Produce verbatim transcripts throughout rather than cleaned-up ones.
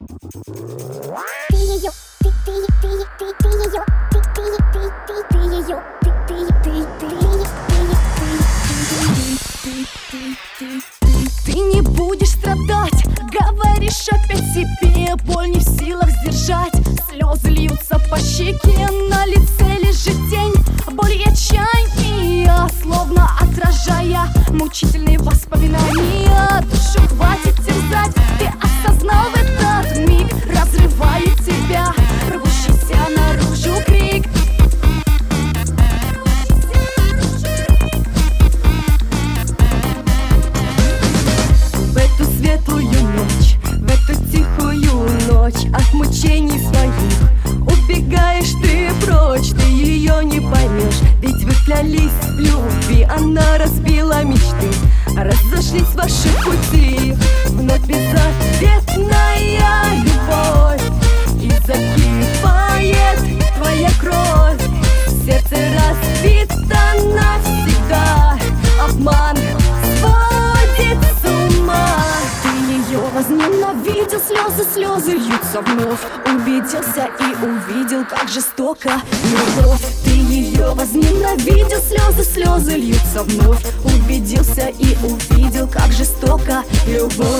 Ты ее, ты, ты, ты, ты, ты ее, ты, ты, ты, ты, ты ее, ты, ты, ты, ты, ты, ты не будешь страдать, говоришь опять себе, боль не в силах сдержать. Слезы льются по щеке, на лице лежит тень боли и отчаяния, словно отражая мучительные воспоминания. Душу хватит терзать, ты осознал в этот миг, разрывает тебя рвущийся наружу крик. В эту светлую ночь, в эту тихую ночь, от мучений своих убегаешь ты прочь, ты ее не поймешь, ведь вы клялись в любви, она разбила мечты, разошлись ваши пути. Вновь безответная любовь, и закипает твоя кровь, сердце разбито навсегда, обман сводит с ума. Ты ее возненавидел, слезы, слезы льются вновь, убедился и увидел, как жестока любовь. Ты ее возненавидел, слезы, слезы льются вновь, убедился и увидел, как жестока любовь.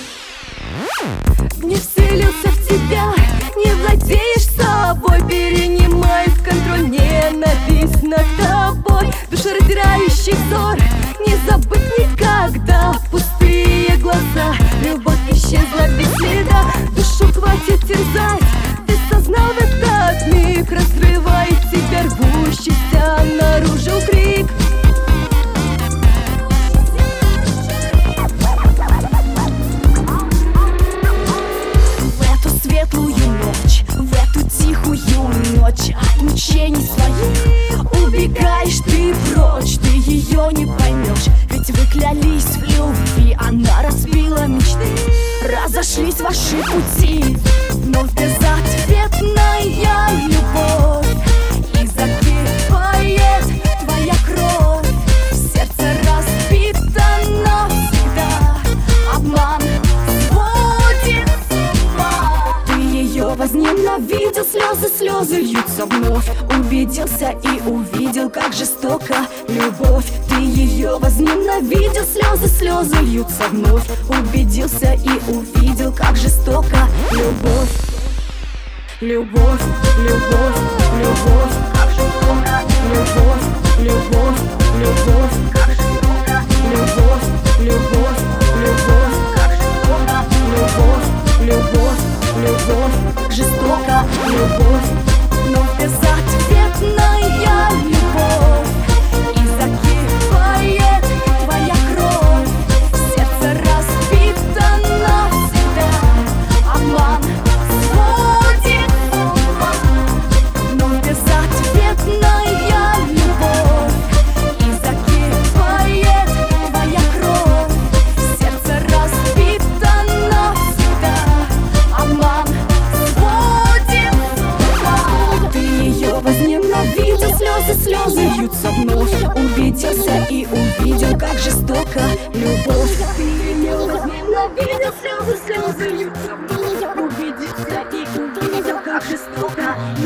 Не вселился в тебя, не владеешь собой, перенимает контроль ненависть над тобой. Душераздирающий взор, не забыть никогда, пустые глаза, любовь исчезла без следа. Душу хватит терзать, ты сознал в этот миг, разрывает тебя рвущийся наружу крик. Светлую ночь, в эту тихую ночь, от мучений своих убегаешь ты прочь, ты ее не поймешь, ведь вы клялись в любви, она разбила мечты, разошлись ваши пути. Вновь безответная любовь, и закипает твоя кровь, сердце разбито навсегда, обман сводит с ума. Ты ее возненавидел, слезы, слезы льются вновь, убедился и увидел, как жестока любовь. Ты ее возненавидел, слезы, слезы льются вновь, убедился и увидел, как жестока любовь. Любовь, любовь, любовь, как жестока любовь, любовь, любовь, как жестока любовь, любовь, любовь, как жестока любовь, любовь, любовь, жестока любовь, но безответная любовь, и закипает твоя кровь, сердце разбито навсегда, обман сводит с ума. Но безответная любовь, и закипает твоя кровь, сердце разбито навсегда, обман сводит с ума. Ты ее возненавидел, слезы, слезы льются вновь, убедился и увидел, как жестока любовь. Ты ее возненавидел, слезы, слезы льются вновь, убедился и увидел, как жестока